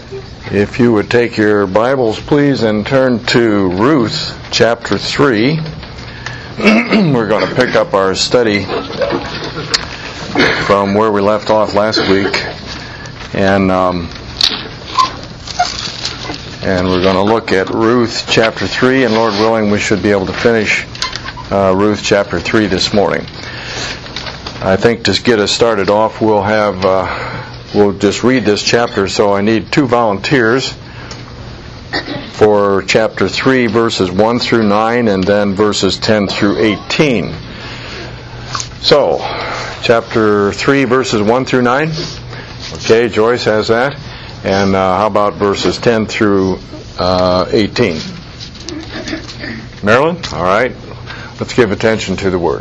If you would take your Bibles, please, and turn to Ruth chapter 3. We're going to pick up our study from where we left off last week. And we're going to look at Ruth chapter 3, and Lord willing, we should be able to finish Ruth chapter 3 this morning. I think to get us started off, we'll just read this chapter, so I need 2 volunteers for chapter 3, verses 1 through 9, and then verses 10 through 18. So, chapter 3, verses 1 through 9. Okay, Joyce has that. And how about verses 10 through 18? Marilyn? All right. Let's give attention to the Word.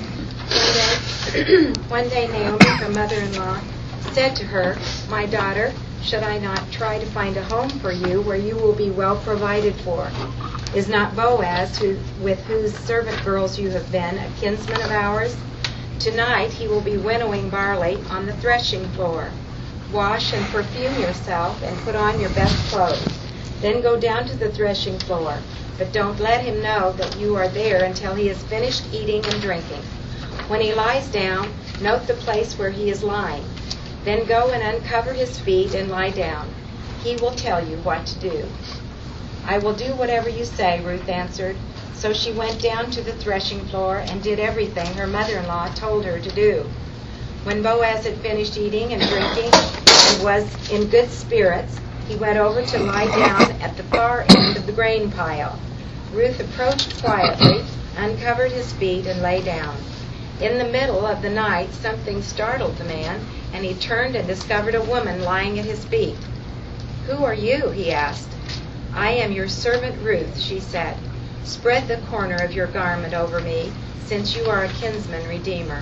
One day Naomi, her mother-in-law, said to her, "My daughter, should I not try to find a home for you where you will be well provided for? Is not Boaz, with whose servant girls you have been, a kinsman of ours? Tonight he will be winnowing barley on the threshing floor. Wash and perfume yourself and put on your best clothes. Then go down to the threshing floor, but don't let him know that you are there until he has finished eating and drinking. When he lies down, note the place where he is lying. Then go and uncover his feet and lie down. He will tell you what to do." "I will do whatever you say," Ruth answered. So she went down to the threshing floor and did everything her mother-in-law told her to do. When Boaz had finished eating and drinking and was in good spirits, he went over to lie down at the far end of the grain pile. Ruth approached quietly, uncovered his feet, and lay down. In the middle of the night, something startled the man, and he turned and discovered a woman lying at his feet. "Who are you?" he asked. "I am your servant Ruth," she said. "Spread the corner of your garment over me, since you are a kinsman redeemer."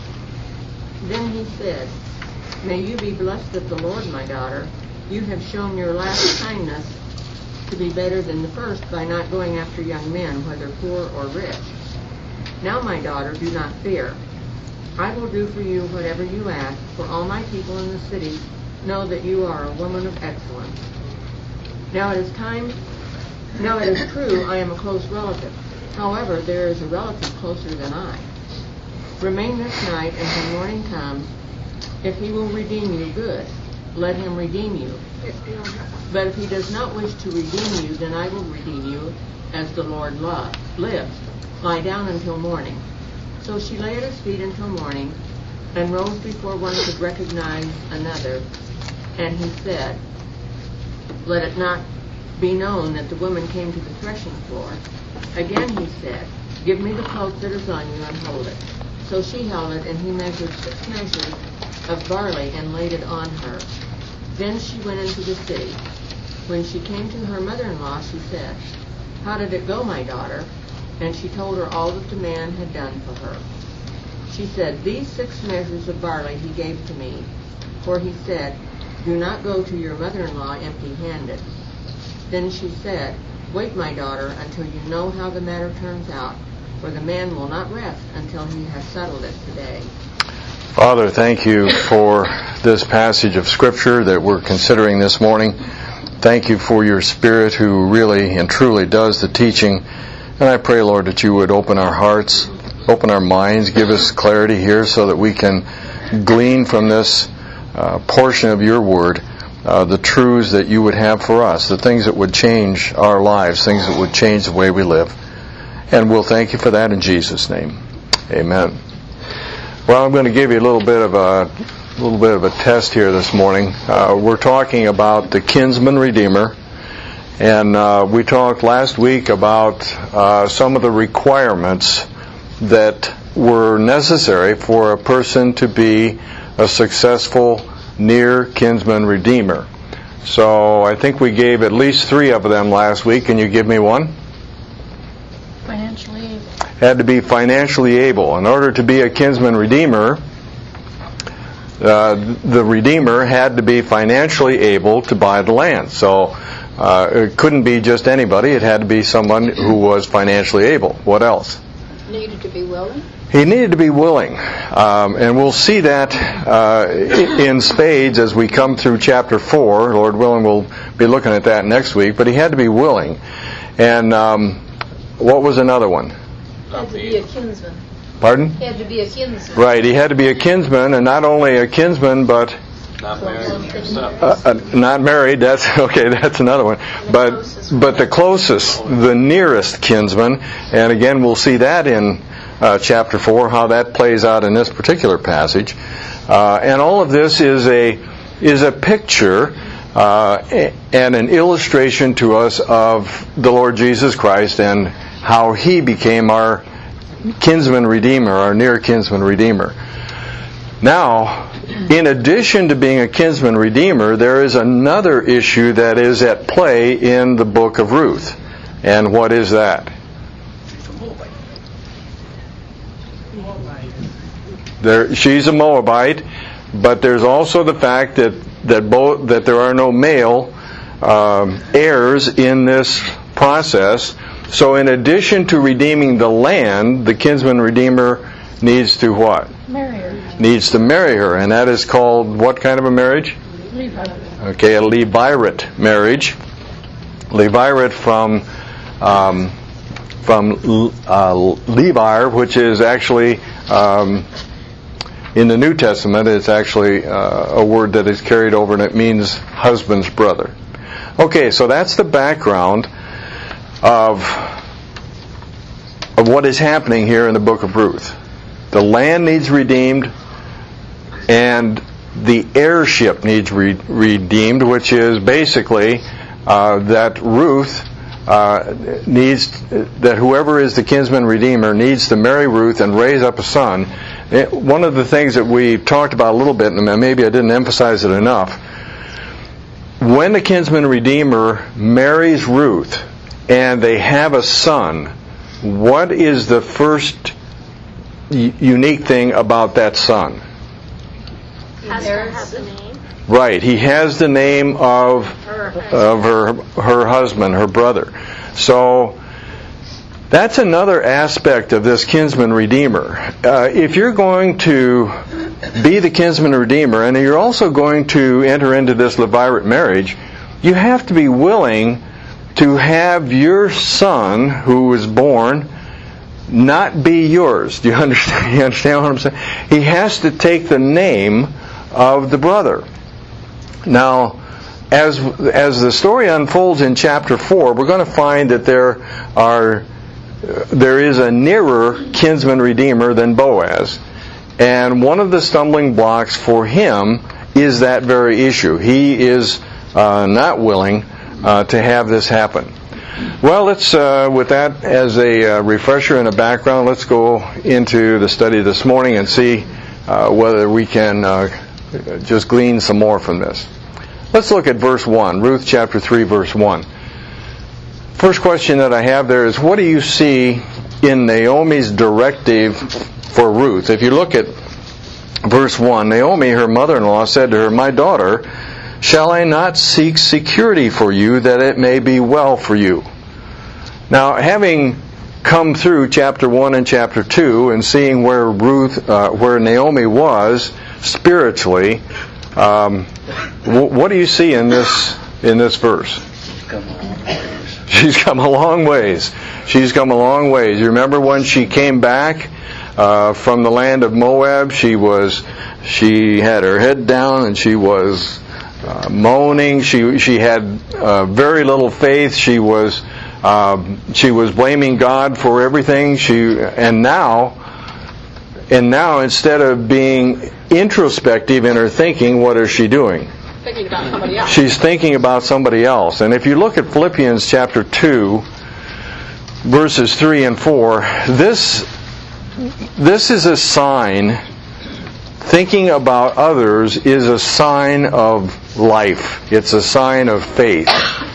Then he said, "May you be blessed of the Lord, my daughter. You have shown your last kindness to be better than the first by not going after young men, whether poor or rich. Now, my daughter, do not fear. I will do for you whatever you ask, for all my people in the city know that you are a woman of excellence. Now it is true I am a close relative. However, there is a relative closer than I. Remain this night until morning comes. If he will redeem you, good. Let him redeem you. But if he does not wish to redeem you, then I will redeem you, as the Lord lives. Lie down until morning." So she lay at his feet until morning, and rose before one could recognize another. And he said, "Let it not be known that the woman came to the threshing floor." Again he said, "Give me the cloak that is on you and hold it." So she held it, and he measured 6 measures of barley and laid it on her. Then she went into the city. When she came to her mother-in-law, she said, "How did it go, my daughter?" And she told her all that the man had done for her. She said, "These 6 measures of barley he gave to me, for he said, 'Do not go to your mother-in-law empty-handed.'" Then she said, "Wait, my daughter, until you know how the matter turns out, for the man will not rest until he has settled it today." Father, thank you for this passage of Scripture that we're considering this morning. Thank you for your Spirit who really and truly does the teaching. And I pray, Lord, that you would open our hearts, open our minds, give us clarity here so that we can glean from this portion of your Word the truths that you would have for us, the things that would change our lives, things that would change the way we live. And we'll thank you for that in Jesus' name. Amen. Well, I'm going to give you a little bit of a test here this morning. We're talking about the kinsman redeemer, and we talked last week about some of the requirements that were necessary for a person to be a successful near kinsman redeemer. So I think we gave at least 3 of them last week. Can you give me one? Financially able. Had to be financially able. In order to be a kinsman redeemer, the redeemer had to be financially able to buy the land. So it couldn't be just anybody. It had to be someone who was financially able. What else? Needed to be willing. He needed to be willing. And we'll see that in spades as we come through chapter 4. Lord willing, we'll be looking at that next week. But he had to be willing. And what was another one? He had to be a kinsman. Pardon? He had to be a kinsman. Right, he had to be a kinsman, and not only a kinsman, but Not married himself. not married. That's okay. That's another one. But the closest, the nearest kinsman, and again we'll see that in chapter 4 how that plays out in this particular passage. And all of this is a picture and an illustration to us of the Lord Jesus Christ and how He became our kinsman redeemer, our near kinsman redeemer. Now, in addition to being a kinsman redeemer, there is another issue that is at play in the book of Ruth. And what is that? She's a Moabite, but there's also the fact that there are no male heirs in this process. So in addition to redeeming the land, the kinsman redeemer needs to what? Marry her. Needs to marry her, and that is called what kind of a marriage? Levirate. Okay, a Levirate marriage. Levirate from Levir, which is actually in the New Testament, it's actually a word that is carried over, and it means husband's brother. Okay, so that's the background of what is happening here in the book of Ruth. The land needs redeemed, and the heirship needs redeemed, which is basically that Ruth that whoever is the kinsman redeemer needs to marry Ruth and raise up a son. One of the things that we talked about a little bit, and maybe I didn't emphasize it enough, when the kinsman redeemer marries Ruth and they have a son, what is the first unique thing about that son? Has the name. Right, he has the name of her husband, her brother. So that's another aspect of this kinsman redeemer. If you're going to be the kinsman redeemer, and you're also going to enter into this Levirate marriage, you have to be willing to have your son who was born not be yours. Do you understand? You understand what I'm saying? He has to take the name of the brother. Now, as the story unfolds in chapter 4, we're going to find that there is a nearer kinsman redeemer than Boaz, and one of the stumbling blocks for him is that very issue. He is not willing to have this happen. Well, let's with that as a refresher and a background, let's go into the study this morning and see whether we can just glean some more from this. Let's look at verse 1, Ruth chapter 3, verse 1. First question that I have there is, what do you see in Naomi's directive for Ruth? If you look at verse 1, Naomi, her mother-in-law, said to her, "My daughter, shall I not seek security for you, that it may be well for you?" Now, having come through chapter 1 and chapter 2 and seeing where where Naomi was spiritually, what do you see in this verse? She's come a long ways. She's come a long ways. You remember when she came back from the land of Moab? She had her head down and she was moaning. She had very little faith. She was blaming God for everything. And now instead of being introspective in her thinking, what is she doing? Thinking about somebody else. She's thinking about somebody else. And if you look at Philippians chapter 2, verses 3 and 4, this is a sign. Thinking about others is a sign of life. It's a sign of faith.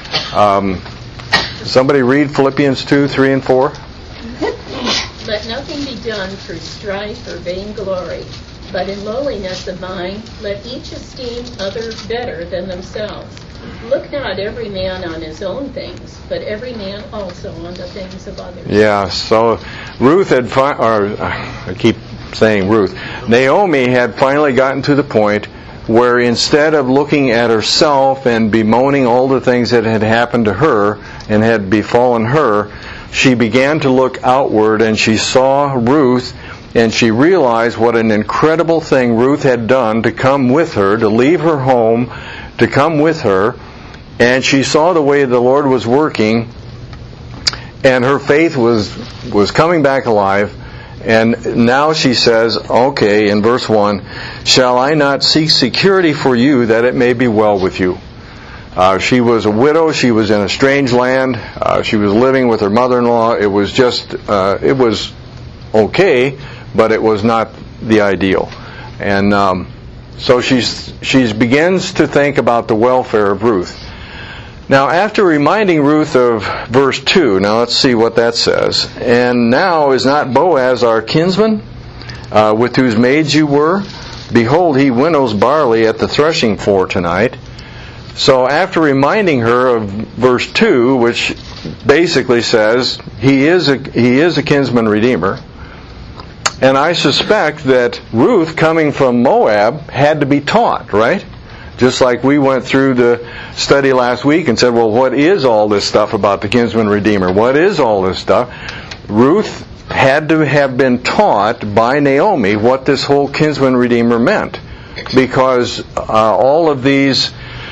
Somebody read Philippians 2, 3 and 4. Let nothing be done through strife or vainglory, but in lowliness of mind let each esteem others better than themselves. look not every man on his own things, but every man also on the things of others. Yeah, so Ruth had, I keep saying Ruth, Naomi had finally gotten to the point where instead of looking at herself and bemoaning all the things that had happened to her and had befallen her, she began to look outward, and she saw Ruth, and she realized what an incredible thing Ruth had done to come with her, to leave her home, to come with her. And she saw the way the Lord was working, and her faith was coming back alive. And now she says, okay, in verse 1, shall I not seek security for you, that it may be well with you? She was a widow. She was in a strange land. She was living with her mother-in-law. It was just, it was okay, but it was not the ideal. And so she begins to think about the welfare of Ruth. Now, after reminding Ruth of verse 2, now let's see what that says. And now is not Boaz our kinsman, with whose maids you were? Behold, he winnows barley at the threshing floor tonight. So after reminding her of verse 2, which basically says he is a kinsman redeemer, and I suspect that Ruth, coming from Moab, had to be taught, right? Just like we went through the study last week and said, well, what is all this stuff about the kinsman redeemer? What is all this stuff? Ruth had to have been taught by Naomi what this whole kinsman redeemer meant, because all of these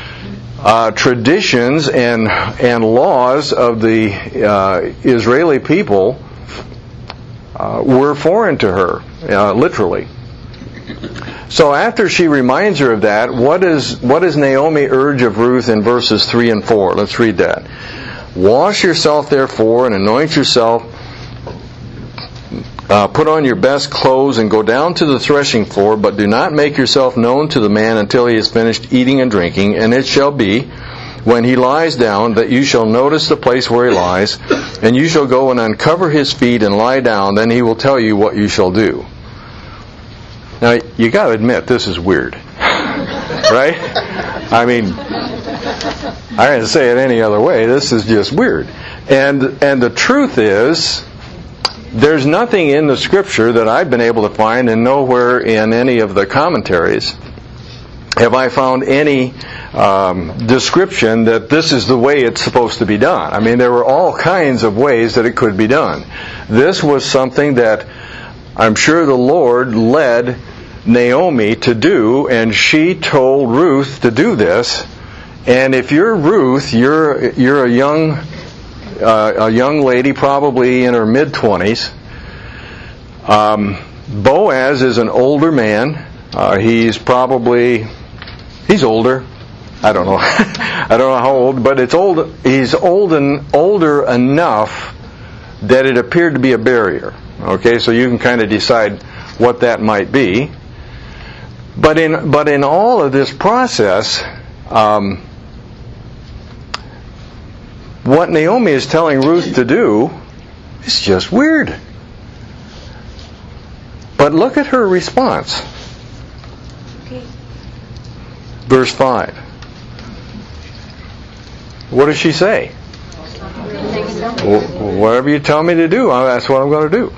traditions and laws of the Israeli people were foreign to her, literally. So after she reminds her of that, what does Naomi urge of Ruth in verses 3 and 4? Let's read that. Wash yourself therefore and anoint yourself. Put on your best clothes and go down to the threshing floor, but do not make yourself known to the man until he has finished eating and drinking. And it shall be, when he lies down, that you shall notice the place where he lies, and you shall go and uncover his feet and lie down. Then he will tell you what you shall do. Now, you got to admit, this is weird. Right? I mean, I didn't say it any other way. This is just weird. And the truth is, there's nothing in the Scripture that I've been able to find, and nowhere in any of the commentaries have I found any description that this is the way it's supposed to be done. I mean, there were all kinds of ways that it could be done. This was something that I'm sure the Lord led Naomi to do, and she told Ruth to do this. And if you're Ruth, you're a young lady, probably in her mid-20s. Boaz is an older man. He's older. I don't know. I don't know how old, but it's old. He's older enough that it appeared to be a barrier. Okay, so you can kind of decide what that might be. But in all of this process, what Naomi is telling Ruth to do is just weird. But look at her response. Okay. Verse 5. What does she say? Whatever you tell me to do, that's what I'm going to do.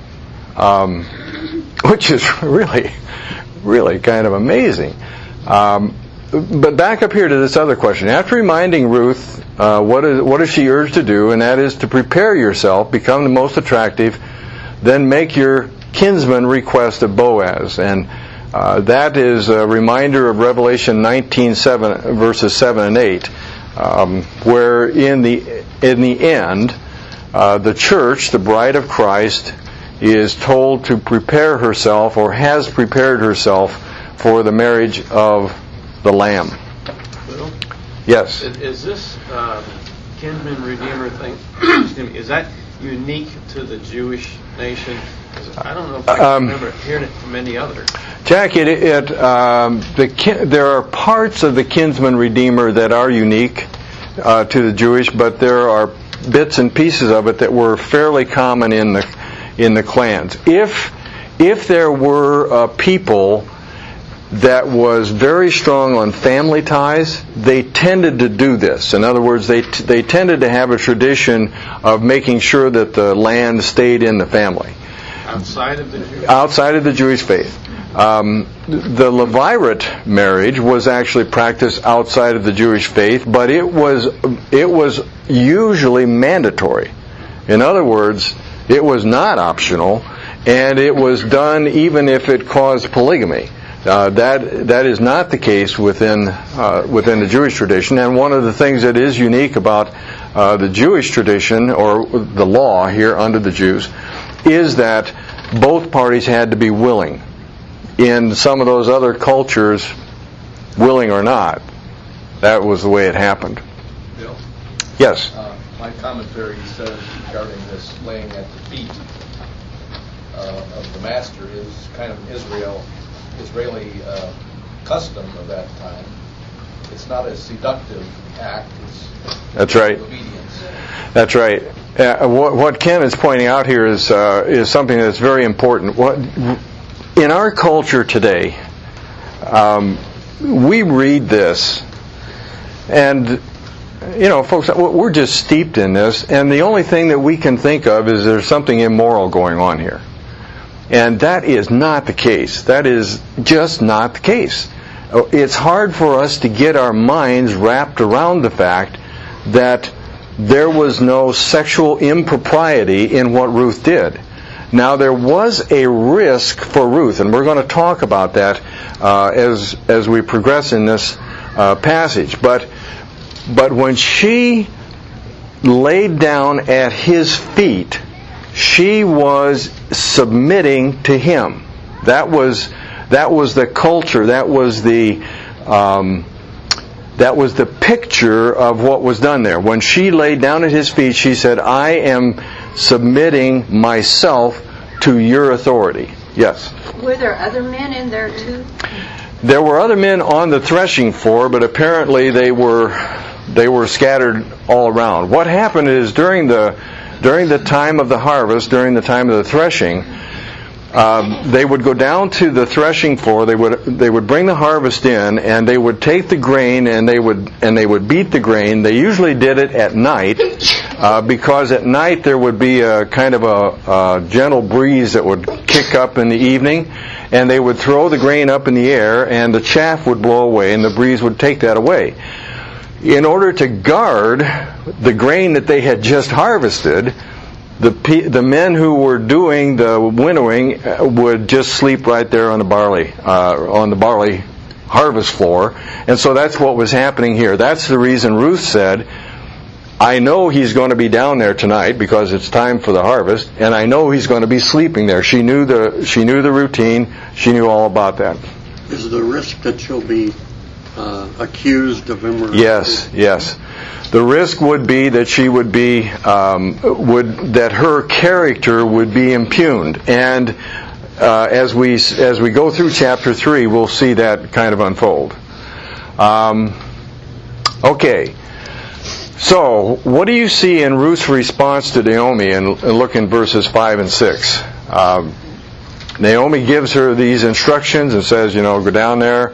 Which is really, really kind of amazing. But back up here to this other question. After reminding Ruth, what does she urge to do? And that is to prepare yourself, become the most attractive, then make your kinsman request of Boaz. And that is a reminder of Revelation 19:7, verses 7 and 8, where in the end, the church, the bride of Christ, is told to prepare herself, or has prepared herself, for the marriage of the Lamb. Well, yes? Is this kinsman redeemer thing, excuse me, is that unique to the Jewish nation? I don't know if I can remember hearing it from any other. Jack, there are parts of the kinsman redeemer that are unique to the Jewish, but there are bits and pieces of it that were fairly common in the clans. If there were people that was very strong on family ties, they tended to do this. In other words, they tended to have a tradition of making sure that the land stayed in the family. Outside of the Jewish? Outside of the Jewish faith. The Levirate marriage was actually practiced outside of the Jewish faith, but it was usually mandatory. In other words, it was not optional, and it was done even if it caused polygamy. That is not the case within the Jewish tradition. And one of the things that is unique about the Jewish tradition, or the law here under the Jews, is that both parties had to be willing. In some of those other cultures, willing or not, that was the way it happened. Bill? Yes? My commentary says regarding this laying at the feet of the master is kind of Israeli custom of that time. It's not a seductive act. That's right. Obedience. That's right. What Ken is pointing out here is something that's very important. In our culture today, we read this, and folks, we're just steeped in this, and the only thing that we can think of is there's something immoral going on here. And that is not the case. That is just not the case. It's hard for us to get our minds wrapped around the fact that there was no sexual impropriety in what Ruth did. Now, there was a risk for Ruth, and we're going to talk about that as we progress in this passage. But when she laid down at his feet, she was submitting to him. That was the culture. That was the picture of what was done there. When she laid down at his feet, she said, "I am submitting myself to your authority." Yes? Were there other men in there too? There were other men on the threshing floor, but apparently they were scattered all around. What happened is during the time of the harvest, during the time of the threshing, they would go down to the threshing floor. They would bring the harvest in, and they would take the grain and they would beat the grain. They usually did it at night because at night there would be a kind of a gentle breeze that would kick up in the evening, and they would throw the grain up in the air, and the chaff would blow away, and the breeze would take that away. In order to guard the grain that they had just harvested, the men who were doing the winnowing would just sleep right there on the barley harvest floor, and so that's what was happening here. That's the reason Ruth said, "I know he's going to be down there tonight because it's time for the harvest, and I know he's going to be sleeping there." She knew the routine. She knew all about that. Is the risk that she'll be accused of immorality? Yes. The risk would be that she would be that her character would be impugned, and as we go through chapter 3, we'll see that kind of unfold. Okay. So, what do you see in Ruth's response to Naomi? And look in verses 5 and 6. Naomi gives her these instructions and says, go down there,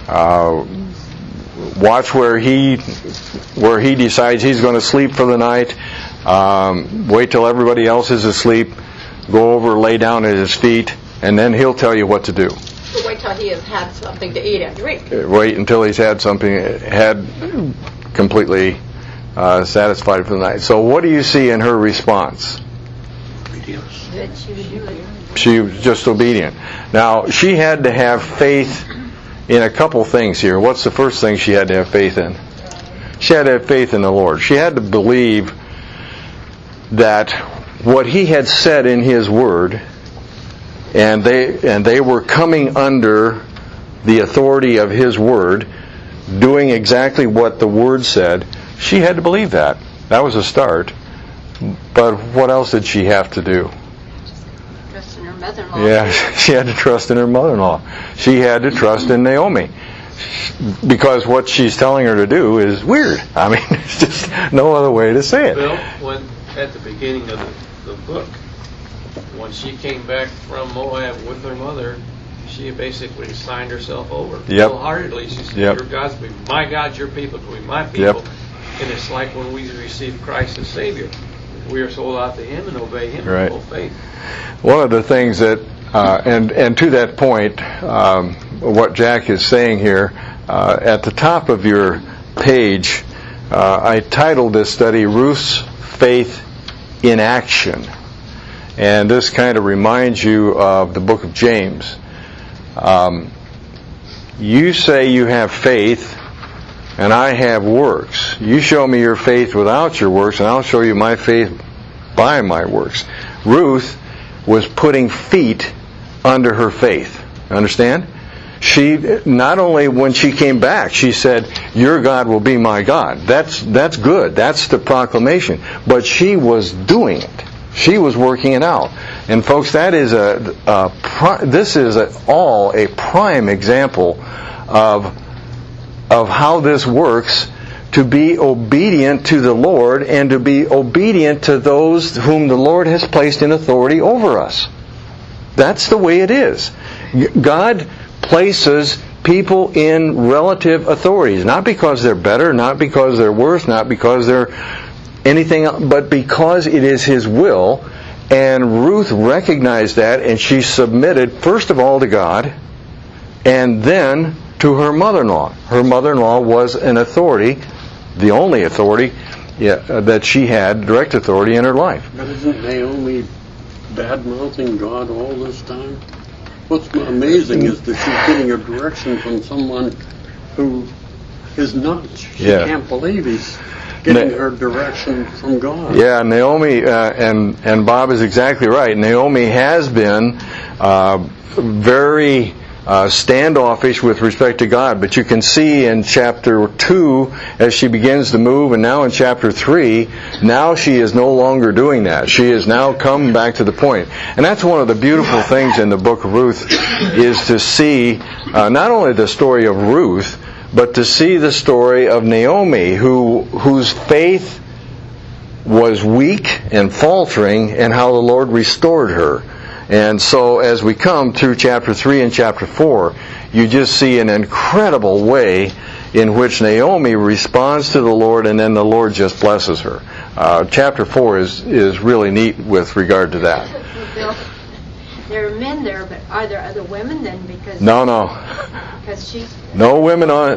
watch where he decides he's going to sleep for the night. Wait till everybody else is asleep. Go over, lay down at his feet, and then he'll tell you what to do. So wait till he has had something to eat and drink. Wait until he's had completely satisfied for the night. So what do you see in her response? Obedience. That she would do it. She was just obedient. Now, she had to have faith in a couple things here. What's the first thing she had to have faith in? She had to have faith in the Lord. She had to believe that what He had said in His Word, and they were coming under the authority of His Word, doing exactly what the Word said. She had to believe that. That was a start. But what else did she have to do? Trust in her mother-in-law. Yeah, she had to trust in her mother-in-law. She had to trust in Naomi. Because what she's telling her to do is weird. I mean, there's just no other way to say it. Bill, at the beginning of the book, when she came back from Moab with her mother, she basically signed herself over Yep. wholeheartedly. She said, Yep. "Your God's will be my God, your people will be my people." Yep. And it's like when we receive Christ as Savior, we are sold out to Him and obey Him Right. in full faith. One of the things that, and to that point, what Jack is saying here, at the top of your page, I titled this study, Ruth's Faith in Action. And this kind of reminds you of the book of James. You say you have faith, and I have works. You show me your faith without your works, and I'll show you my faith by my works. Ruth was putting feet under her faith. Understand? She, not only when she came back, she said, "Your God will be my God." That's good. That's the proclamation. But she was doing it. She was working it out. And folks, that is this is all a prime example of how this works, to be obedient to the Lord and to be obedient to those whom the Lord has placed in authority over us. That's the way it is. God places people in relative authorities, not because they're better, not because they're worse, not because they're anything else, but because it is His will. And Ruth recognized that, and she submitted first of all to God, and then to her mother-in-law. Her mother-in-law was an authority, the only authority that she had, direct authority in her life. But isn't Naomi bad-mouthing God all this time? What's amazing is that she's getting her direction from someone who is nuts. She can't believe he's getting her direction from God. Yeah, Naomi, and Bob is exactly right. Naomi has been very standoffish with respect to God, but you can see in chapter 2 as she begins to move, and now in chapter 3, now she is no longer doing that. She has now come back to the point. And that's one of the beautiful things in the book of Ruth, is to see not only the story of Ruth, but to see the story of Naomi, whose faith was weak and faltering, and how the Lord restored her. And so as we come through chapter 3 and chapter 4, you just see an incredible way in which Naomi responds to the Lord, and then the Lord just blesses her. Chapter 4 is really neat with regard to that. Bill, there are men there, but are there other women then? Because No. Because she's No women on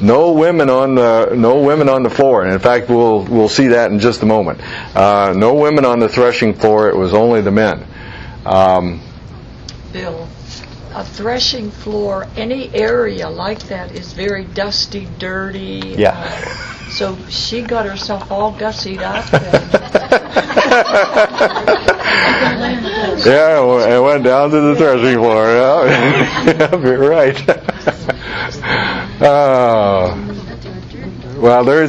the floor. And in fact, we'll see that in just a moment. No women on the threshing floor. It was only the men. Bill, a threshing floor, any area like that is very dusty, dirty. Yeah. So she got herself all gussied up. Yeah, it went down to the threshing floor. Yeah, you're right. Well, there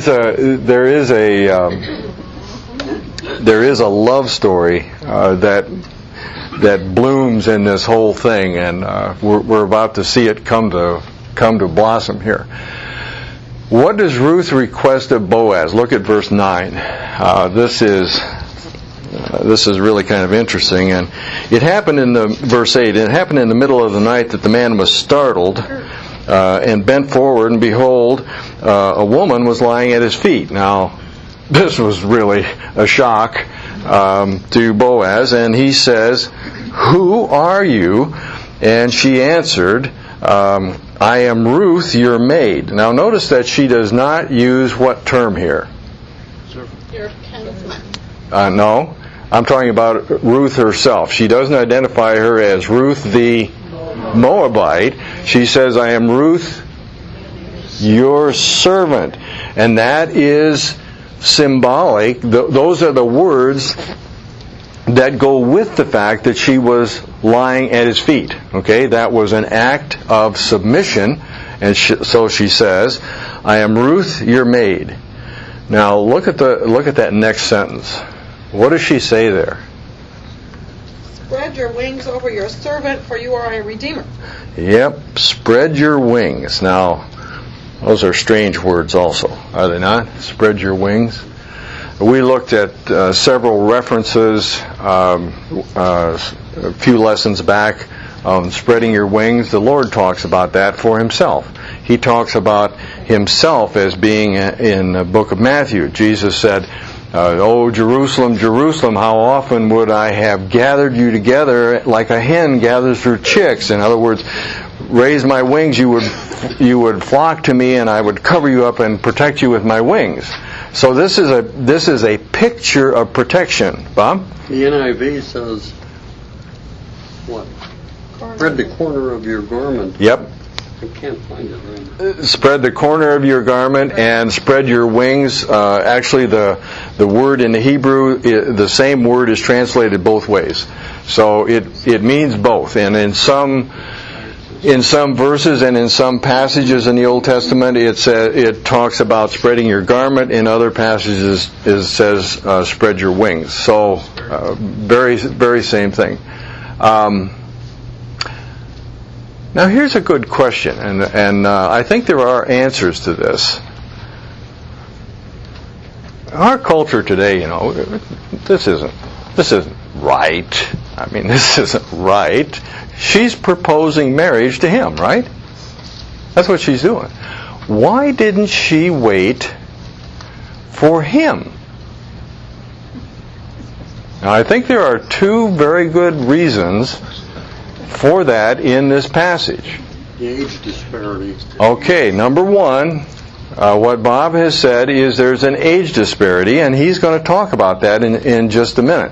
is a love story that blooms in this whole thing, and we're about to see it come to blossom here. What does Ruth request of Boaz? Look at verse 9. This is really kind of interesting, and it happened in verse 8. It happened in the middle of the night that the man was startled and bent forward, and behold, a woman was lying at his feet. Now, this was really a shock to Boaz, and he says, "Who are you?" And she answered, "I am Ruth, your maid." Now notice that she does not use what term here? Your kinsman. No, I'm talking about Ruth herself. She doesn't identify her as Ruth the Moabite. She says, "I am Ruth, your servant." And that is symbolic. Those are the words that go with the fact that she was lying at his feet. Okay, that was an act of submission, and so she says, "I am Ruth, your maid." Now look at that next sentence. What does she say there? Spread your wings over your servant, for you are a redeemer. Yep, spread your wings. Now, those are strange words also, are they not? Spread your wings. We looked at several references a few lessons back spreading your wings, the Lord talks about that for Himself. He talks about Himself as being in the book of Matthew. Jesus said, "Oh, Jerusalem, Jerusalem, how often would I have gathered you together like a hen gathers her chicks?" In other words, raise my wings, you would flock to me, and I would cover you up and protect you with my wings. So this is a picture of protection. Bob? The NIV says, what? Spread the corner of your garment. Yep. I can't find it right. Spread the corner of your garment and spread your wings. Actually, the word in the Hebrew, the same word is translated both ways. So it means both. And in some verses and in some passages in the Old Testament, it talks about spreading your garment. In other passages, it says spread your wings. So very, very same thing. Now here's a good question, and I think there are answers to this. Our culture today, this isn't right. I mean, this isn't right. She's proposing marriage to him, right? That's what she's doing. Why didn't she wait for him? Now, I think there are two very good reasons for that in this passage. The age disparity. Okay, number one, what Bob has said is there's an age disparity, and he's going to talk about that in just a minute.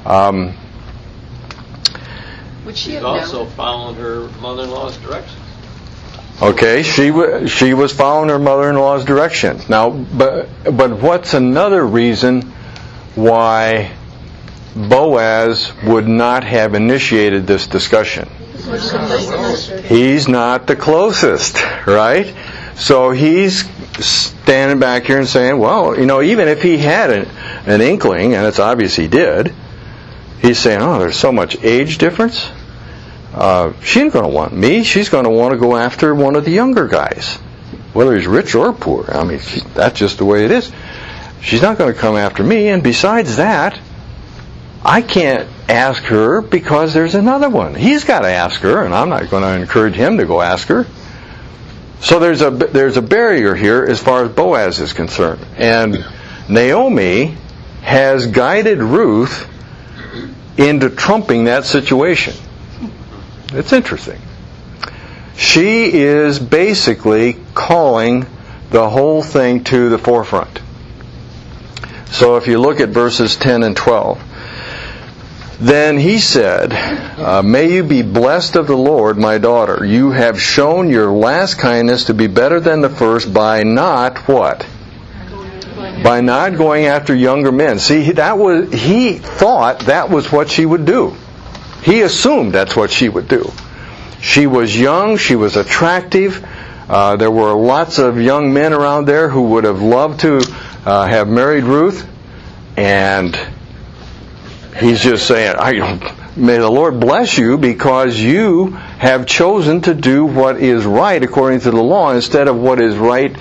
She's also following her mother-in-law's direction. Okay, she was following her mother-in-law's direction. Now, but what's another reason why Boaz would not have initiated this discussion? He's not the closest, right? So he's standing back here and saying, well, even if he had an inkling, and it's obvious he did, he's saying, oh, there's so much age difference. She ain't going to want me. She's going to want to go after one of the younger guys, whether he's rich or poor. I mean, that's just the way it is. She's not going to come after me. And besides that, I can't ask her because there's another one. He's got to ask her, and I'm not going to encourage him to go ask her. So there's a barrier here as far as Boaz is concerned. And Naomi has guided Ruth into trumping that situation. It's interesting. She is basically calling the whole thing to the forefront. So if you look at verses 10 and 12, then he said, "May you be blessed of the Lord, my daughter. You have shown your last kindness to be better than the first by not what? By not going after younger men." See, he thought that was what she would do. He assumed that's what she would do. She was young. She was attractive. There were lots of young men around there who would have loved to have married Ruth. And he's just saying, may the Lord bless you because you have chosen to do what is right according to the law instead of what is right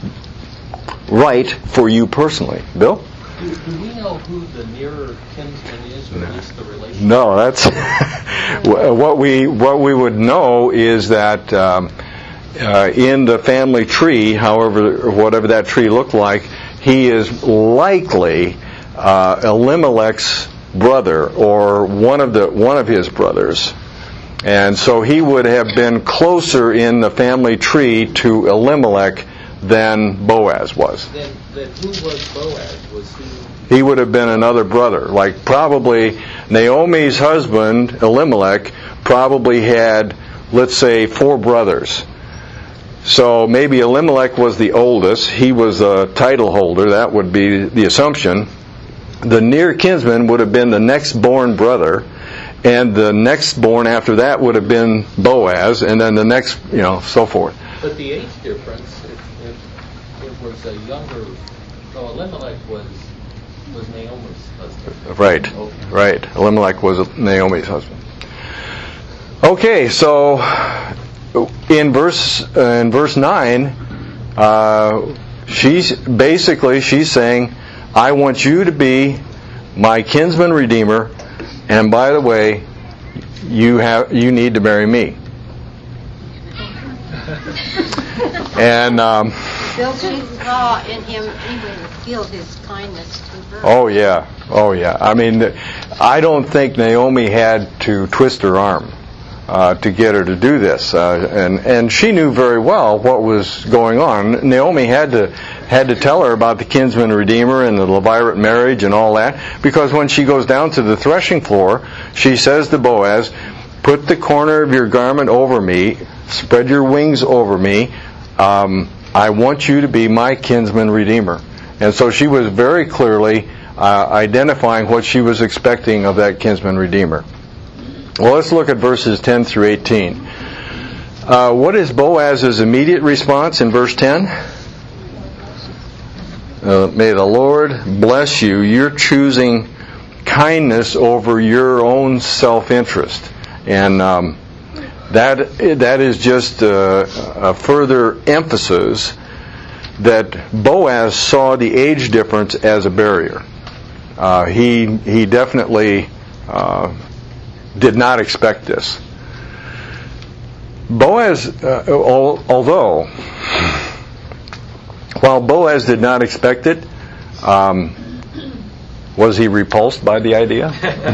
for you personally. Bill? Do we know who the nearer kinsman is, or at least the relationship? No, that's what we would know is that in the family tree, whatever that tree looked like, he is likely Elimelech's brother or one of his brothers, and so he would have been closer in the family tree to Elimelech than Boaz was. Then who was Boaz? Was he would have been another brother. Like probably Naomi's husband, Elimelech, probably had, let's say, 4 brothers. So maybe Elimelech was the oldest. He was a title holder. That would be the assumption. The near kinsman would have been the next born brother, and the next born after that would have been Boaz, and then the next, so forth. But the age difference, if it was a younger, so Elimelech was Naomi's husband. Right, okay. Right. Elimelech was Naomi's husband. Okay, so in verse 9, she's saying, I want you to be my kinsman redeemer, and by the way, you need to marry me. And Bill, she saw in him, even feel his kindness to her. oh yeah. I mean, I don't think Naomi had to twist her arm to get her to do this, and she knew very well what was going on. Naomi had to tell her about the kinsman redeemer and the Levirate marriage and all that, because when she goes down to the threshing floor, she says to Boaz, "Put the corner of your garment over me, spread your wings over me. I want you to be my kinsman redeemer." And so she was very clearly identifying what she was expecting of that kinsman redeemer. Well, let's look at verses 10 through 18. What is Boaz's immediate response in verse 10? May the Lord bless you. You're choosing kindness over your own self-interest. And that is just a further emphasis that Boaz saw the age difference as a barrier. He definitely did not expect this. Boaz, while Boaz did not expect it, was he repulsed by the idea?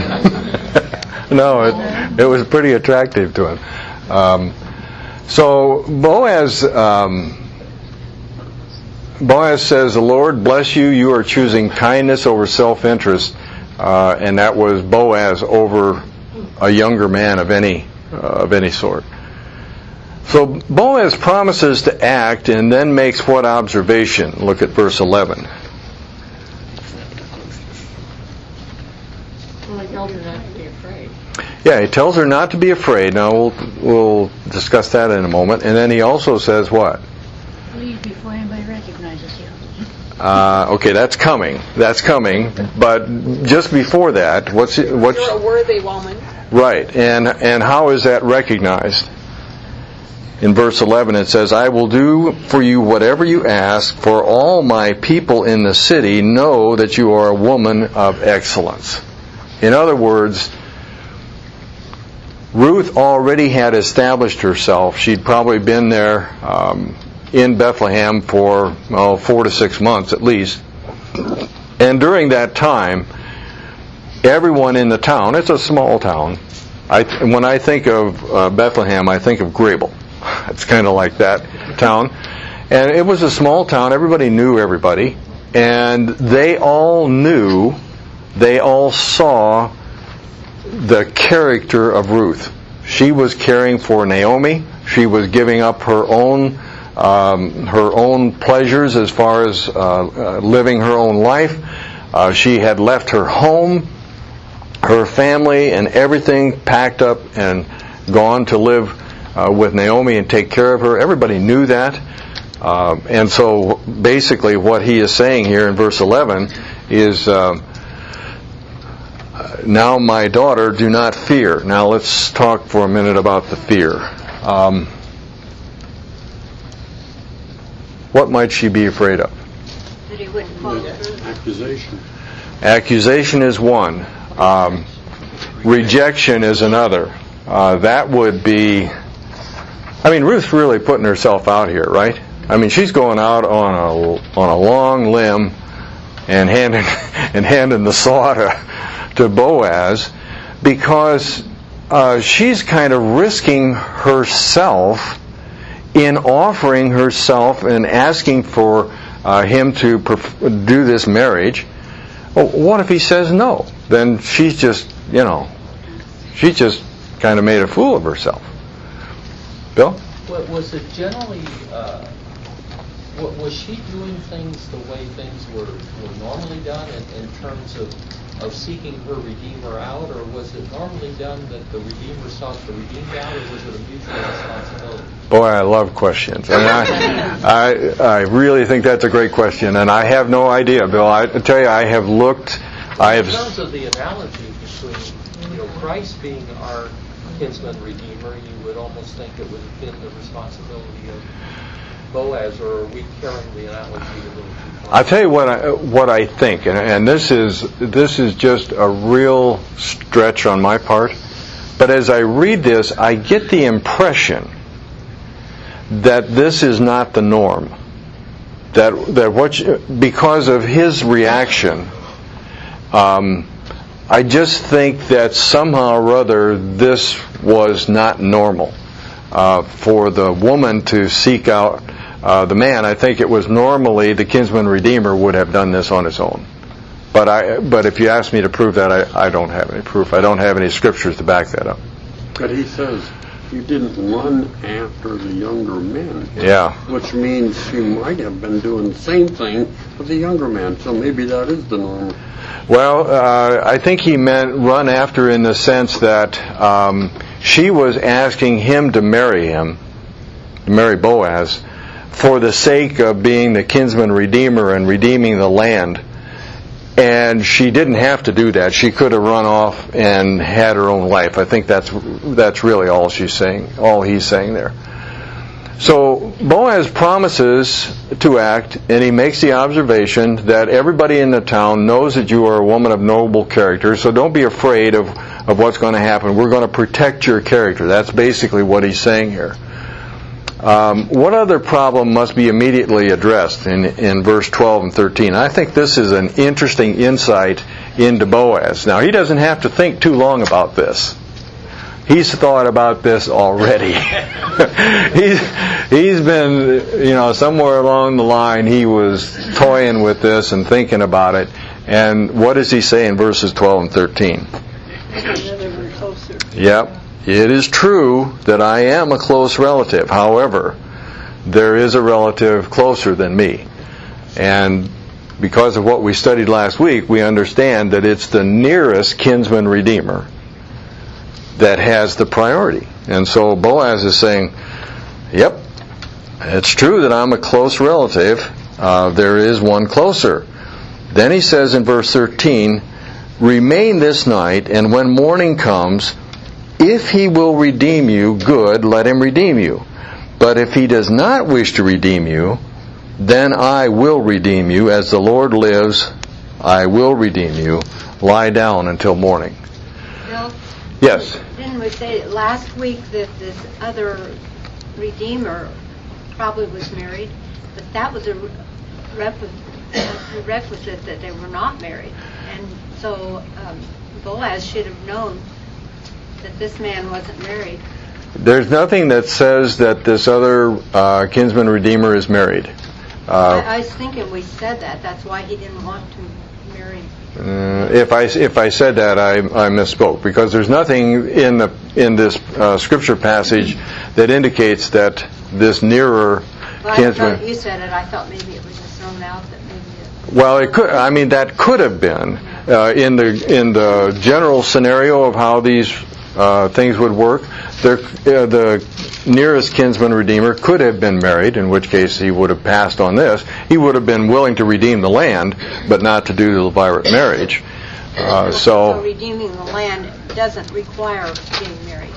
No, it was pretty attractive to him. So Boaz says, "The Lord bless you. You are choosing kindness over self-interest," and that was Boaz over a younger man of any sort. So Boaz promises to act and then makes what observation? Look at verse 11. Well, he tells her not to be afraid. Yeah, he tells her not to be afraid. Now we'll discuss that in a moment. And then he also says what? Leave before anybody recognizes you. Okay, that's coming. But just before that, what's You're a worthy woman. right? And how is that recognized? In verse 11 it says, "I will do for you whatever you ask, for all my people in the city know that you are a woman of excellence." In other words, Ruth already had established herself. She'd probably been there in Bethlehem for 4 to 6 months at least. And during that time, everyone in the town, it's a small town. When I think of Bethlehem, I think of Grable. It's kind of like that town. And it was a small town. Everybody knew everybody. And they all saw the character of Ruth. She was caring for Naomi. She was giving up her own pleasures as far as living her own life. She had left her home, her family, and everything packed up and gone to live with Naomi and take care of her. Everybody knew that. And so basically what he is saying here in verse 11 is, "Now my daughter, do not fear." Now let's talk for a minute about the fear. What might she be afraid of? That he wouldn't follow through. Accusation. Accusation is one. Rejection is another. That would be... Ruth's really putting herself out here, right? She's going out on a long limb and handing the saw to Boaz, because she's kind of risking herself in offering herself and asking for him to do this marriage. Well, what if he says no? Then she's just kind of made a fool of herself. Bill? Was it generally, was she doing things the way things were normally done in terms of seeking her Redeemer out, or was it normally done that the Redeemer sought the redeemed out, or was it a mutual responsibility? Boy, I love questions. I really think that's a great question, and I have no idea, Bill. I tell you, I have looked. In terms of the analogy between Christ being our kinsman redeemer, you would almost think it would have been the responsibility of Boaz, or are we carrying the analogy a little too far? I'll tell you what I think, and this is just a real stretch on my part, But as I read this, I get the impression that this is not the norm. Because of his reaction, I just think that somehow or other this was not normal for the woman to seek out the man. I think it was normally the kinsman redeemer would have done this on his own. But if you ask me to prove that, I don't have any proof. I don't have any scriptures to back that up. But he says you didn't run after the younger men. Yeah. Which means you might have been doing the same thing with the younger man. So maybe that is the norm. Well, I think he meant run after in the sense that she was asking him to marry Boaz, for the sake of being the kinsman redeemer and redeeming the land. And she didn't have to do that. She could have run off and had her own life. I think that's really all she's saying, all he's saying there. So Boaz promises to act, and he makes the observation that everybody in the town knows that you are a woman of noble character, so don't be afraid of what's going to happen. We're going to protect your character. That's basically what he's saying here. What other problem must be immediately addressed in verse 12 and 13? I think this is an interesting insight into Boaz. Now, he doesn't have to think too long about this. He's thought about this already. He's been, somewhere along the line, he was toying with this and thinking about it. And what does he say in verses 12 and 13? Yep. It is true that I am a close relative. However, there is a relative closer than me. And because of what we studied last week, we understand that it's the nearest kinsman redeemer that has the priority. And so Boaz is saying, yep, it's true that I'm a close relative. There is one closer. Then he says in verse 13, remain this night, and when morning comes, if he will redeem you, good, let him redeem you. But if he does not wish to redeem you, then I will redeem you. As the Lord lives, I will redeem you. Lie down until morning. Bill? Yes? Didn't we say last week that this other redeemer probably was married? But that was a prerequisite that they were not married. And so Boaz should have known that this man wasn't married. There's nothing that says that this other kinsman redeemer is married. I was thinking we said that. That's why he didn't want to marry. If I said that, I misspoke, because there's nothing in this scripture passage that indicates that this nearer kinsman. I thought you said it. I thought maybe it was just thrown out that maybe. Well, it could. I mean, that could have been in the general scenario of how these things would work. The nearest kinsman redeemer could have been married, in which case he would have passed on this. He would have been willing to redeem the land, but not to do the levirate marriage. So redeeming the land doesn't require being married.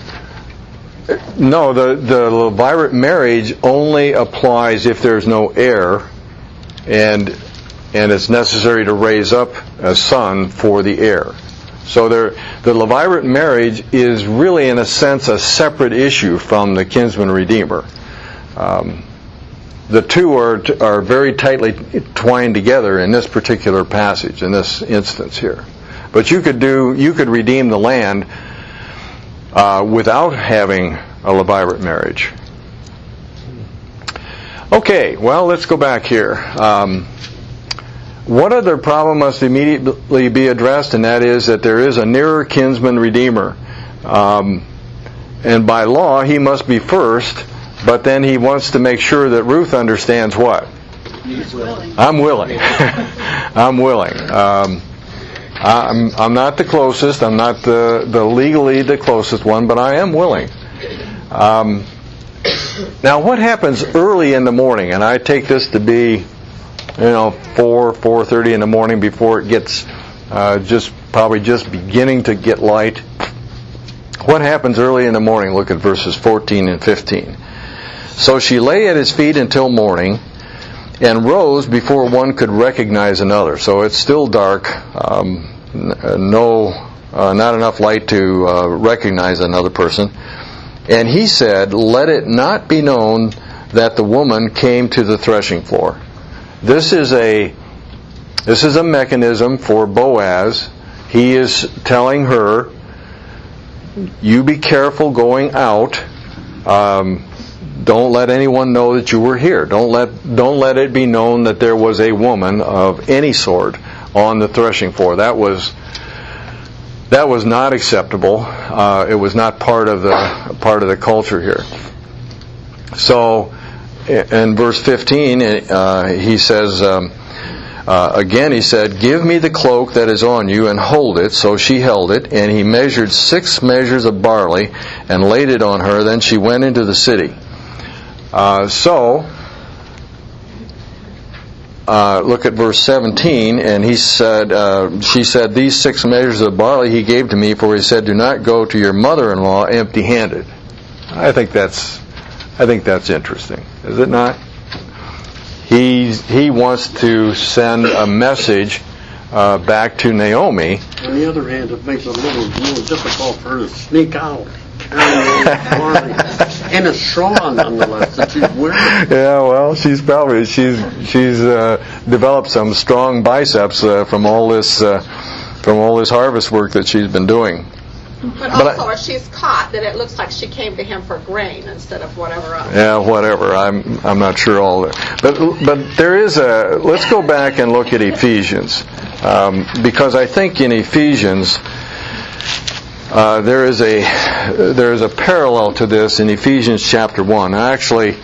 No, the levirate marriage only applies if there's no heir, and it's necessary to raise up a son for the heir. So the levirate marriage is really, in a sense, a separate issue from the kinsman redeemer. The two are very tightly twined together in this particular passage, in this instance here. But you could redeem the land without having a levirate marriage. Okay, well, let's go back here. What other problem must immediately be addressed, and that is that there is a nearer kinsman redeemer. And by law, he must be first, but then he wants to make sure that Ruth understands what? He's willing. I'm willing. I'm willing. I'm not the closest. I'm not the legally the closest one, but I am willing. Now, what happens early in the morning? And I take this to be 4:30 in the morning, before it gets probably just beginning to get light. What happens early in the morning? Look at verses 14 and 15. So she lay at his feet until morning, and rose before one could recognize another. So it's still dark. No not enough light to recognize another person. And he said, "Let it not be known that the woman came to the threshing floor." This is a mechanism for Boaz. He is telling her, "You be careful going out. Don't let anyone know that you were here. Don't let it be known that there was a woman of any sort on the threshing floor." That was not acceptable. It was not part of the culture here. So, in verse 15, he says, again he said, "Give me the cloak that is on you and hold it." So she held it, and he measured 6 measures of barley and laid it on her. Then she went into the city. Look at verse 17, and he said, she said, "These 6 measures of barley he gave to me, for he said, 'Do not go to your mother-in-law empty-handed.'" I think that's interesting, is it not? He wants to send a message back to Naomi. On the other hand, it makes it a little difficult for her to sneak out. And a shawl, nonetheless, that she's wearing. Yeah, well, she's developed some strong biceps from all this harvest work that she's been doing. But also, if she's caught, then it looks like she came to him for grain instead of whatever else. Yeah, whatever. I'm not sure all that. But there is let's go back and look at Ephesians, because I think in Ephesians there is a parallel to this in Ephesians chapter 1. Actually,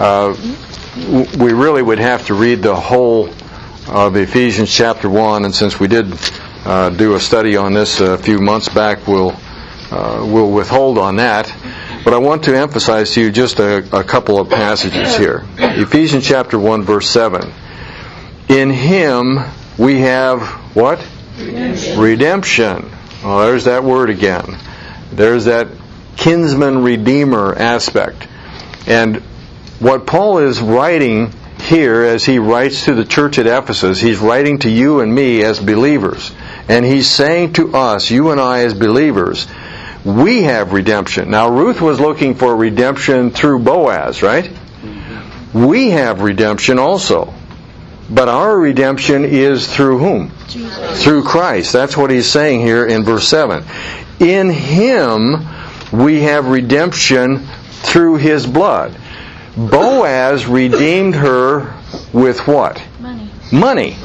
we really would have to read the whole of Ephesians chapter 1, and since we did do a study on this a few months back, we'll withhold on that. But I want to emphasize to you just a couple of passages here. Ephesians chapter 1, verse 7. "In Him we have" what? Redemption. Well, there's that word again. There's that kinsman redeemer aspect. And what Paul is writing here, as he writes to the church at Ephesus, he's writing to you and me as believers. And he's saying to us, you and I as believers, we have redemption. Now, Ruth was looking for redemption through Boaz, right? We have redemption also. But our redemption is through whom? Jesus. Through Christ. That's what he's saying here in verse 7. In Him we have redemption through His blood. Boaz redeemed her with what? Money.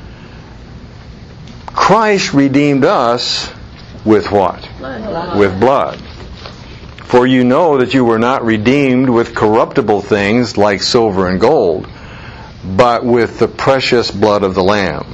Christ redeemed us with what? Blood. With blood. For you know that you were not redeemed with corruptible things like silver and gold, but with the precious blood of the Lamb.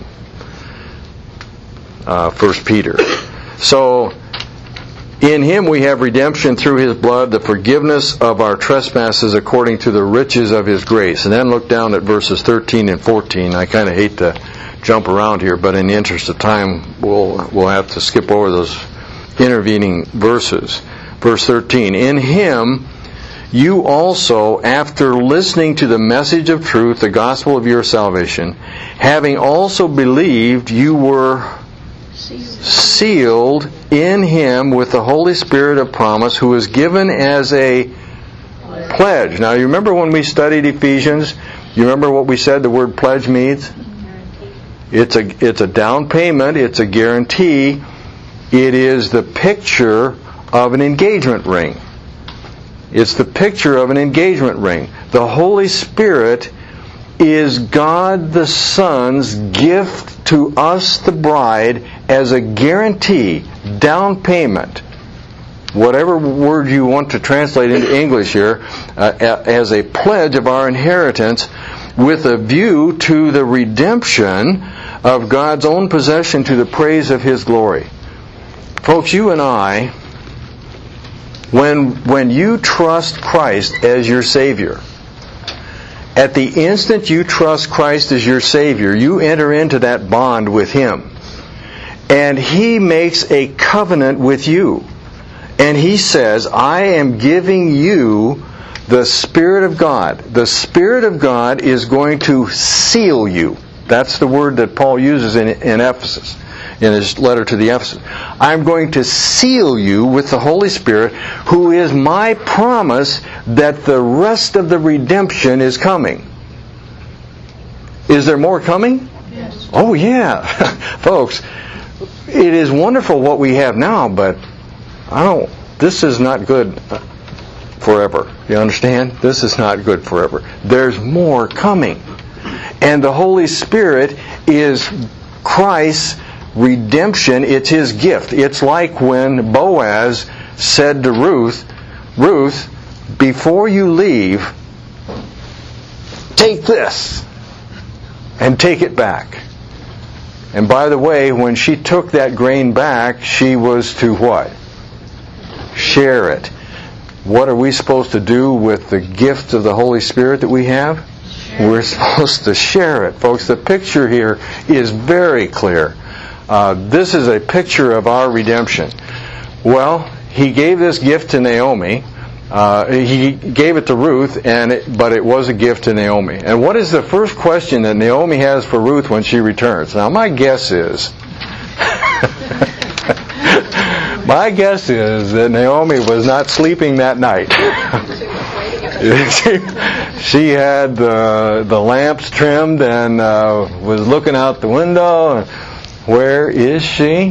1 Peter. So, in Him we have redemption through His blood, the forgiveness of our trespasses according to the riches of His grace. And then look down at verses 13 and 14. I kind of hate to jump around here, but in the interest of time, we'll have to skip over those intervening verses. Verse 13. In Him you also, after listening to the message of truth, the gospel of your salvation, having also believed, you were sealed in Him with the Holy Spirit of promise, who is given as a pledge. Now, you remember when we studied Ephesians? You remember what we said the word pledge means? It's a down payment. It's a guarantee. It is the picture of an engagement ring. It's the picture of an engagement ring. The Holy Spirit is God the Son's gift to us, the bride, as a guarantee, down payment, whatever word you want to translate into English here, as a pledge of our inheritance with a view to the redemption of God's own possession to the praise of His glory. Folks, you and I, when you trust Christ as your Savior, at the instant you trust Christ as your Savior, you enter into that bond with Him. And He makes a covenant with you. And He says, I am giving you the Spirit of God. The Spirit of God is going to seal you. That's the word that Paul uses in Ephesus. in his letter to the Ephesus. I'm going to seal you with the Holy Spirit, who is my promise that the rest of the redemption is coming. Is there more coming? Yes. Oh yeah. Folks, it is wonderful what we have now, but this is not good forever. You understand? This is not good forever. There's more coming. And the Holy Spirit is Christ's redemption. It's His gift. It's like when Boaz said to Ruth, before you leave, take this and take it back. And by the way, when she took that grain back, she was to what? Share it. What are we supposed to do with the gift of the Holy Spirit that we have? We're supposed to share it. Folks, the picture here is very clear. This is a picture of our redemption. Well, He gave this gift to Naomi. He gave it to Ruth, but it was a gift to Naomi. And what is the first question that Naomi has for Ruth when she returns? Now, my guess is that Naomi was not sleeping that night. She had the lamps trimmed and was looking out the window. Where is she?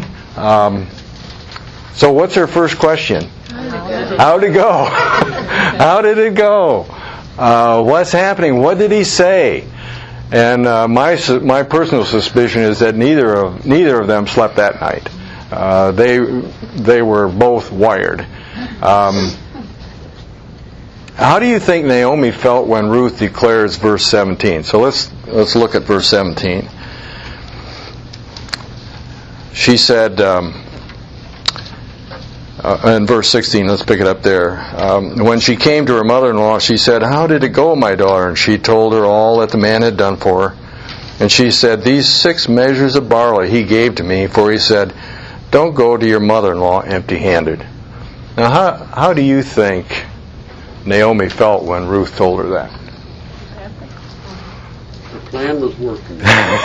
So what's her first question? How'd it go? How did it go? What's happening? What did he say? And my personal suspicion is that neither of them slept that night. They were both wired. How do you think Naomi felt when Ruth declares verse 17? So let's look at verse 17. She said, in verse 16, let's pick it up there. When she came to her mother-in-law, she said, "How did it go, my daughter?" And she told her all that the man had done for her. And she said, "These 6 measures of barley he gave to me, for he said, 'Don't go to your mother-in-law empty-handed.'" Now, how do you think Naomi felt when Ruth told her that? The plan was working.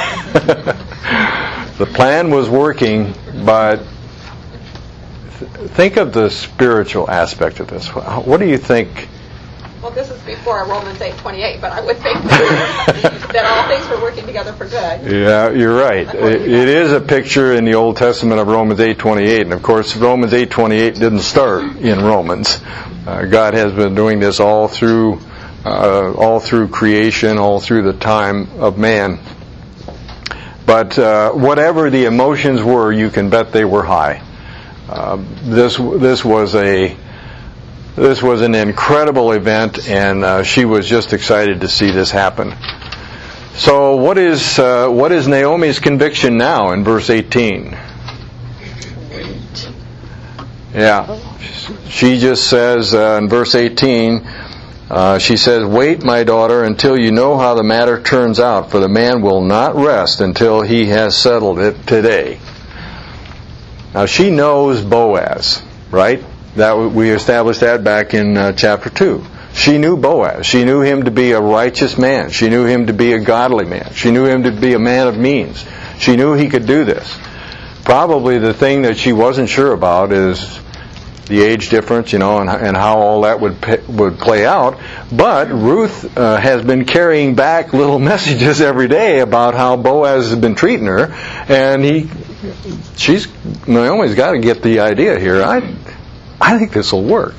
The plan was working, but think of the spiritual aspect of this. What do you think? Well, this is before Romans 8:28, but I would think that all things were working together for good. Yeah, you're right. It is a picture in the Old Testament of Romans 8:28, and of course Romans 8:28 didn't start in Romans. God has been doing this all through creation, all through the time of man. But whatever the emotions were, you can bet they were high. This was an incredible event, and she was just excited to see this happen. So, what is Naomi's conviction now in verse 18? Wait. Yeah, she just says in verse 18. She says, "Wait, my daughter, until you know how the matter turns out, for the man will not rest until he has settled it today." Now, she knows Boaz, right? That we established that back in chapter 2. She knew Boaz. She knew him to be a righteous man. She knew him to be a godly man. She knew him to be a man of means. She knew he could do this. Probably the thing that she wasn't sure about is the age difference, and how all that would play out. But Ruth has been carrying back little messages every day about how Boaz has been treating her, and Naomi's got to get the idea here. I think this will work.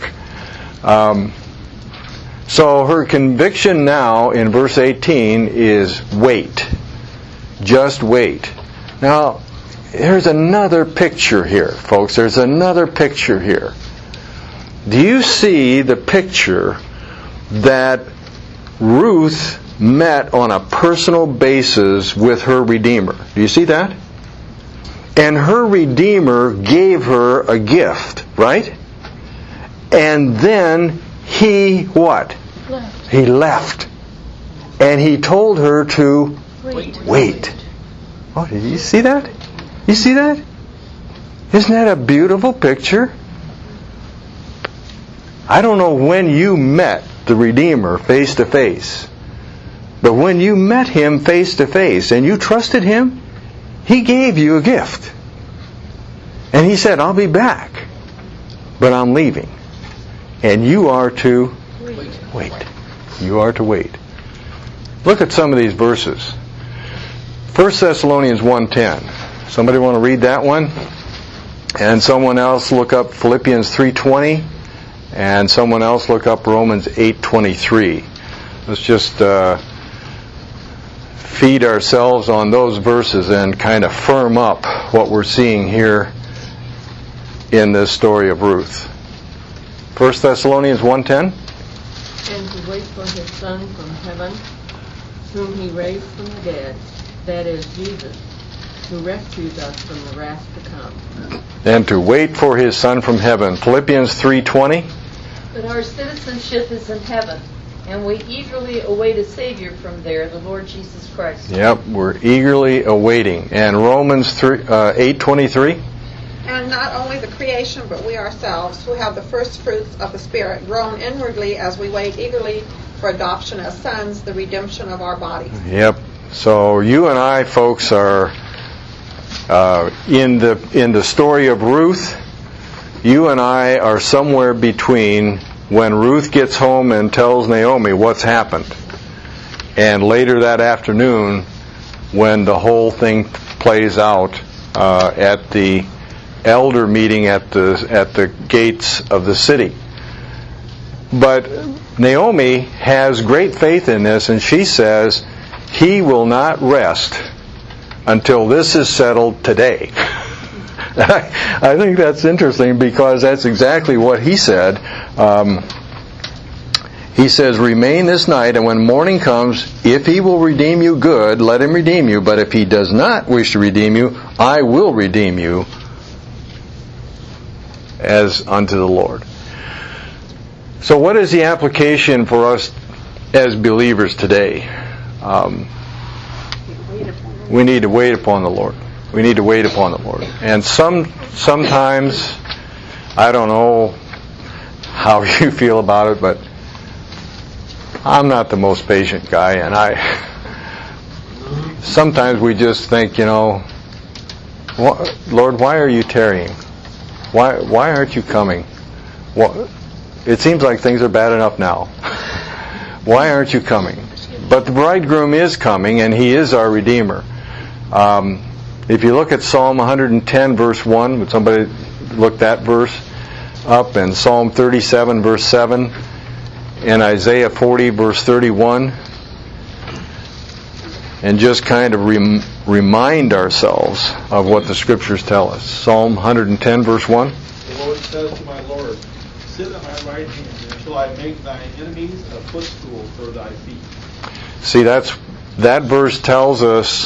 So her conviction now in verse 18 is wait. Just wait. Now, there's another picture here, folks. There's another picture here. Do you see the picture that Ruth met on a personal basis with her Redeemer? Do you see that? And her Redeemer gave her a gift, right? And then he what? Left. He left. And he told her to wait. Oh, did you see that? You see that? Isn't that a beautiful picture? I don't know when you met the Redeemer face to face, but when you met Him face to face and you trusted Him, He gave you a gift. And He said, I'll be back, but I'm leaving. And you are to wait. You are to wait. Look at some of these verses. 1 Thessalonians 1:10. Somebody want to read that one? And someone else look up Philippians 3:20. And someone else look up Romans 8:23. Let's just feed ourselves on those verses and kind of firm up what we're seeing here in this story of Ruth. 1 Thessalonians 1:10. And to wait for His Son from heaven, whom He raised from the dead, that is Jesus, who rescues us from the wrath to come. And to wait for His Son from heaven. Philippians 3:20. But our citizenship is in heaven, and we eagerly await a Savior from there, the Lord Jesus Christ. Yep, we're eagerly awaiting. And Romans 8:23. And not only the creation, but we ourselves, who have the first fruits of the Spirit, groan inwardly as we wait eagerly for adoption as sons, the redemption of our bodies. Yep. So you and I, folks, are in the story of Ruth. You and I are somewhere between when Ruth gets home and tells Naomi what's happened, and later that afternoon when the whole thing plays out at the elder meeting at the gates of the city. But Naomi has great faith in this, and she says, He will not rest until this is settled today. I think that's interesting because that's exactly what he said. He says, remain this night, and when morning comes, if He will redeem you, good, let Him redeem you. But if He does not wish to redeem you, I will redeem you as unto the Lord. So what is the application for us as believers today? We need to wait upon the Lord. We need to wait upon the Lord. And sometimes, I don't know how you feel about it, but I'm not the most patient guy, and sometimes we just think, Lord, why are you tarrying? Why aren't you coming? It seems like things are bad enough now. Why aren't you coming? But the bridegroom is coming, and He is our Redeemer. If you look at Psalm 110, verse 1, would somebody look that verse up? And Psalm 37, verse 7, and Isaiah 40, verse 31, and just kind of remind ourselves of what the Scriptures tell us. Psalm 110, verse 1. The Lord says to my Lord, sit at my right hand until I make thine enemies a footstool for thy feet. See, that verse tells us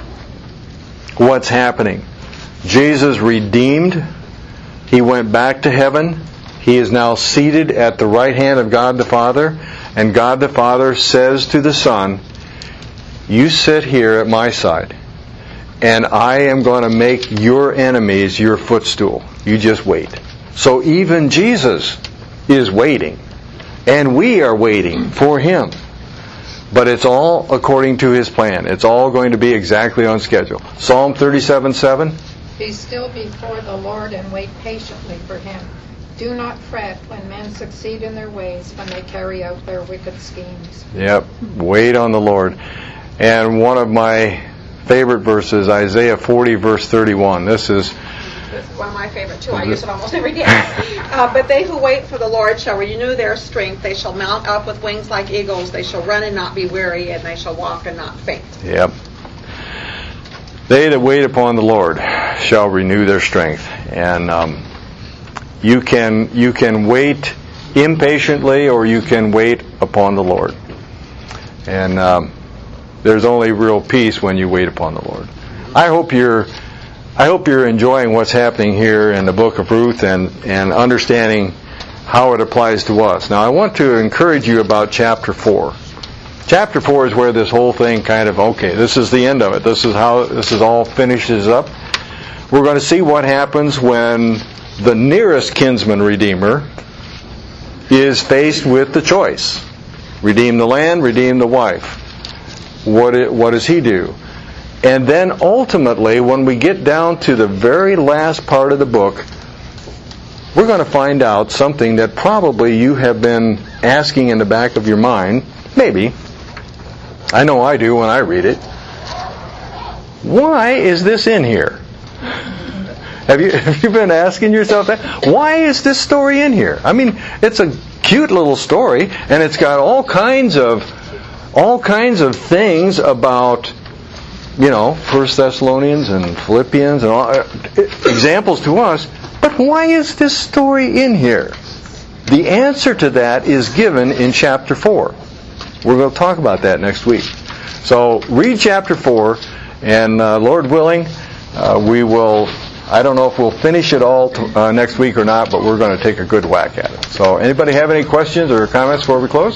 what's happening. Jesus redeemed. He went back to heaven. He is now seated at the right hand of God the Father. And God the Father says to the Son, you sit here at my side, and I am going to make your enemies your footstool. You just wait. So even Jesus is waiting, and we are waiting for Him. But it's all according to His plan. It's all going to be exactly on schedule. Psalm 37:7. Be still before the Lord and wait patiently for Him. Do not fret when men succeed in their ways, when they carry out their wicked schemes. Yep. Wait on the Lord. And one of my favorite verses, Isaiah 40, verse 31. This is one of my favorite too. I use it almost every day. But they who wait for the Lord shall renew their strength. They shall mount up with wings like eagles. They shall run and not be weary, and they shall walk and not faint. Yep. They that wait upon the Lord shall renew their strength. And you can wait impatiently, or you can wait upon the Lord. And there's only real peace when you wait upon the Lord. I hope you're enjoying what's happening here in the book of Ruth and understanding how it applies to us. Now, I want to encourage you about chapter 4. Chapter 4 is where this whole thing kind of, okay, this is the end of it. This is how this is all finishes up. We're going to see what happens when the nearest kinsman redeemer is faced with the choice. Redeem the land, redeem the wife. What does he do? And then ultimately, when we get down to the very last part of the book, we're going to find out something that probably you have been asking in the back of your mind. Maybe. I know I do when I read it. Why is this in here? Have you been asking yourself that? Why is this story in here? I mean, it's a cute little story, and it's got all kinds of things about, 1 Thessalonians and Philippians and all examples to us. But why is this story in here? The answer to that is given in chapter 4. We're going to talk about that next week. So read chapter 4, and Lord willing, we will. I don't know if we'll finish it all next week or not, but we're going to take a good whack at it. So anybody have any questions or comments before we close?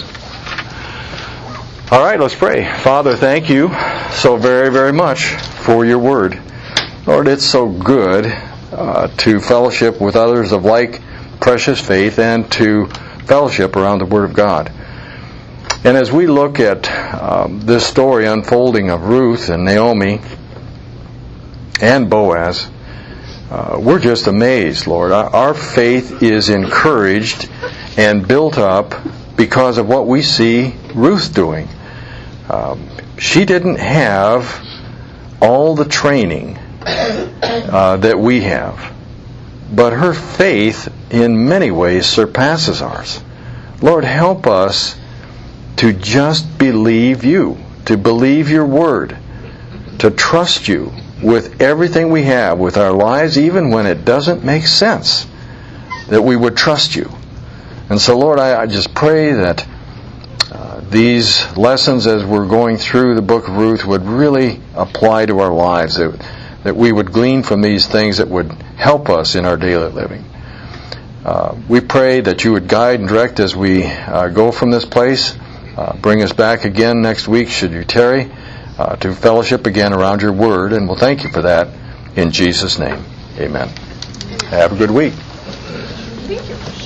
All right, let's pray. Father, thank you so very, very much for your word. Lord, it's so good to fellowship with others of like precious faith and to fellowship around the Word of God. And as we look at this story unfolding of Ruth and Naomi and Boaz, we're just amazed, Lord. Our faith is encouraged and built up because of what we see Ruth doing. She didn't have all the training that we have, but her faith in many ways surpasses ours. Lord, help us to just believe you, to believe your word, to trust you with everything we have, with our lives, even when it doesn't make sense, that we would trust you. And so, Lord, I just pray that these lessons as we're going through the book of Ruth would really apply to our lives, that we would glean from these things that would help us in our daily living. We pray that you would guide and direct as we go from this place. Bring us back again next week, should you tarry, to fellowship again around your word, and we'll thank you for that in Jesus' name. Amen. Have a good week. Thank you.